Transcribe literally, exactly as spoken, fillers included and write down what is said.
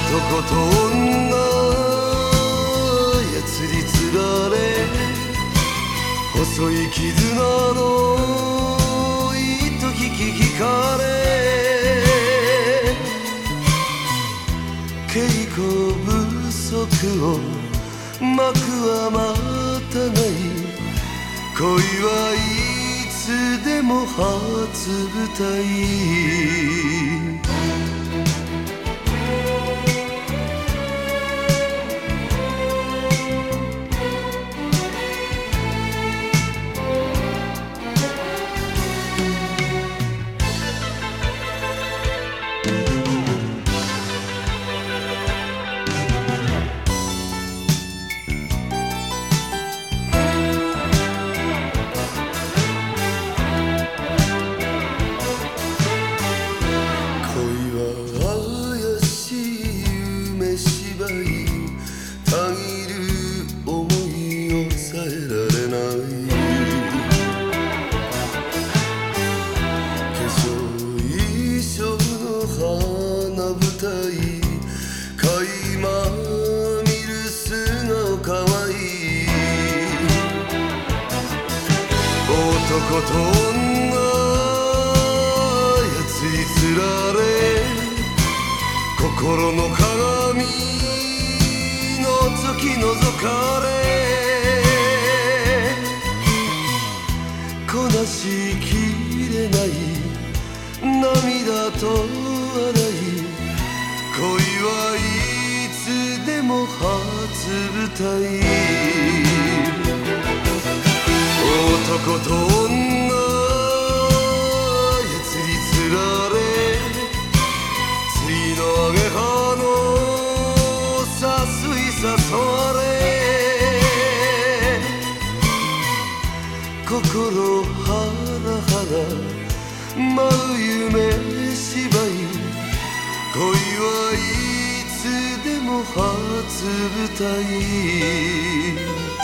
男と女やつりつられ細い絆の糸引き引かれ稽古不足を幕は待たない恋はいつでも初舞台男と女やつりつられ心の鏡のぞき覗かれこなしきれない涙と笑い恋はいつでも初舞台男と女やつりつられ次のアゲハの誘い誘われ心ハラハラ舞う夢芝居恋はいつでも初舞台